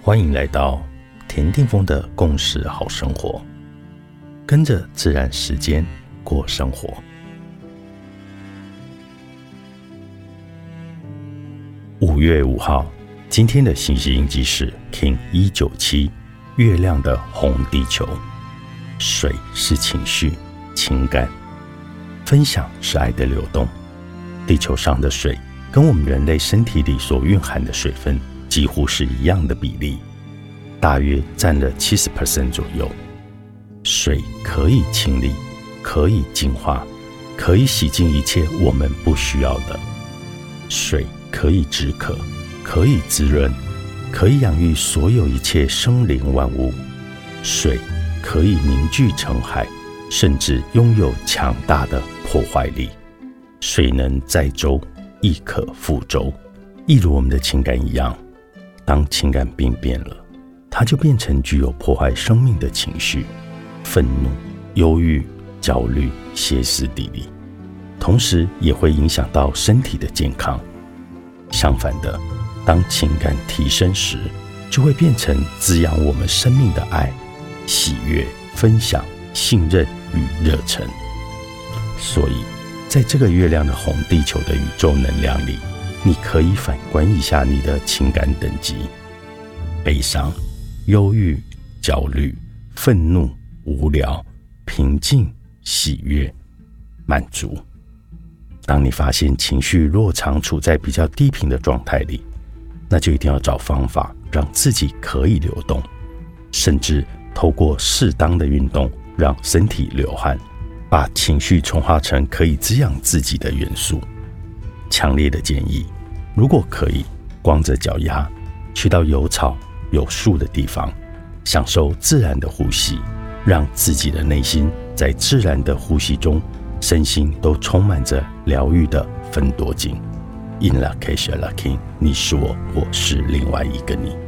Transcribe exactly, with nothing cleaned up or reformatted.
欢迎来到田定峰的共识好生活，跟着自然时间过生活。五月五号，今天的星系印记是 King 一九七，月亮的红地球。水是情绪、情感，分享是爱的流动。地球上的水跟我们人类身体里所蕴含的水分几乎是一样的比例，大约占了 百分之七十 左右。水可以清理，可以净化，可以洗净一切我们不需要的。水可以止渴，可以滋润，可以养育所有一切生灵万物。水可以凝聚成海，甚至拥有强大的破坏力。水能载舟，亦可覆舟。一如我们的情感一样，当情感病变了，它就变成具有破坏生命的情绪，愤怒、忧郁、焦虑、歇斯底里，同时也会影响到身体的健康。相反的，当情感提升时，就会变成滋养我们生命的爱、喜悦、分享、信任与热忱。所以在这个月亮的红地球的宇宙能量里，你可以反观一下你的情感等级：悲伤、忧郁、焦虑、愤怒、无聊、平静、喜悦、满足。当你发现情绪若常处在比较低频的状态里，那就一定要找方法让自己可以流动，甚至透过适当的运动让身体流汗，把情绪重化成可以滋养自己的元素。强烈的建议，如果可以，光着脚丫去到有草有树的地方，享受自然的呼吸，让自己的内心在自然的呼吸中，身心都充满着疗愈的芬多精。In la Kesha la King， 你是我，我是另外一个你。